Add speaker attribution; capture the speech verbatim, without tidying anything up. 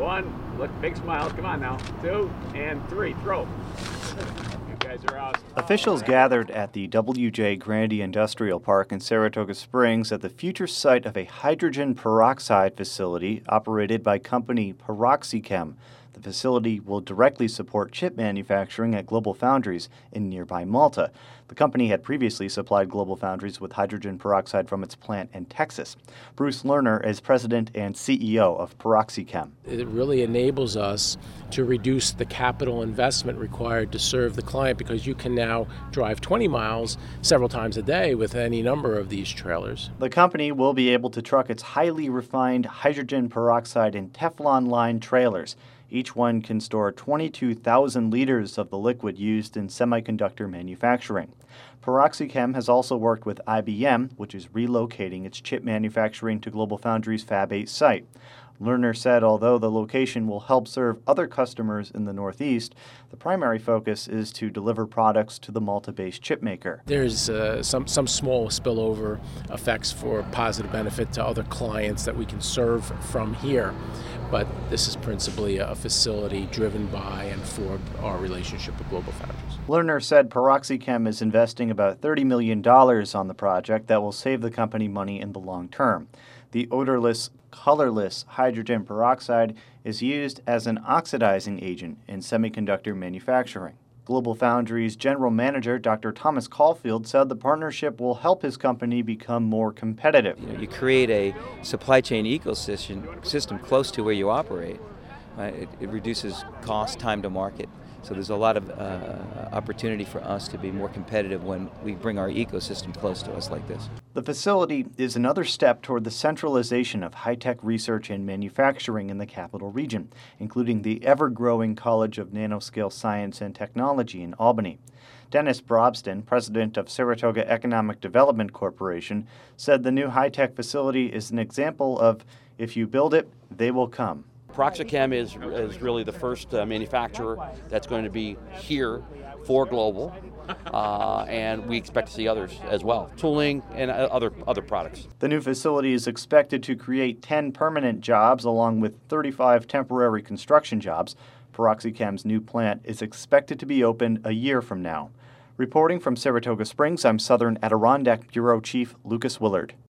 Speaker 1: One, look, big smiles. Come on now. Two, and three. Throw. You guys are awesome.
Speaker 2: Officials gathered at the W J Grandy Industrial Park in Saratoga Springs at the future site of a hydrogen peroxide facility operated by company PeroxyChem. The facility will directly support chip manufacturing at GlobalFoundries in nearby Malta. The company had previously supplied GlobalFoundries with hydrogen peroxide from its plant in Texas. Bruce Lerner is president and C E O of PeroxyChem.
Speaker 3: It really enables us to reduce the capital investment required to serve the client, because you can now drive twenty miles several times a day with any number of these trailers.
Speaker 2: The company will be able to truck its highly refined hydrogen peroxide in Teflon-lined trailers. Each one can store twenty-two thousand liters of the liquid used in semiconductor manufacturing. PeroxyChem has also worked with I B M, which is relocating its chip manufacturing to GlobalFoundries Fab eight site. Lerner said although the location will help serve other customers in the Northeast, the primary focus is to deliver products to the Malta-based chip maker.
Speaker 3: There's uh, some, some small spillover effects for positive benefit to other clients that we can serve from here, but this is principally a facility driven by and for our relationship with GlobalFoundries.
Speaker 2: Lerner said PeroxyChem is investing about thirty million dollars on the project that will save the company money in the long term. The odorless, colorless hydrogen peroxide is used as an oxidizing agent in semiconductor manufacturing. GlobalFoundries general manager Doctor Thomas Caulfield said the partnership will help his company become more competitive.
Speaker 4: You know, you create a supply chain ecosystem system close to where you operate. Right? It, it reduces cost, time to market. So there's a lot of uh, opportunity for us to be more competitive when we bring our ecosystem close to us like this.
Speaker 2: The facility is another step toward the centralization of high-tech research and manufacturing in the capital region, including the ever-growing College of Nanoscale Science and Technology in Albany. Dennis Brobston, president of Saratoga Economic Development Corporation, said the new high-tech facility is an example of, if you build it, they will come.
Speaker 5: PeroxyChem is, is really the first uh, manufacturer that's going to be here for Global, uh, and we expect to see others as well, tooling and uh, other, other products.
Speaker 2: The new facility is expected to create ten permanent jobs along with thirty-five temporary construction jobs. PeroxyChem's new plant is expected to be opened a year from now. Reporting from Saratoga Springs, I'm Southern Adirondack Bureau Chief Lucas Willard.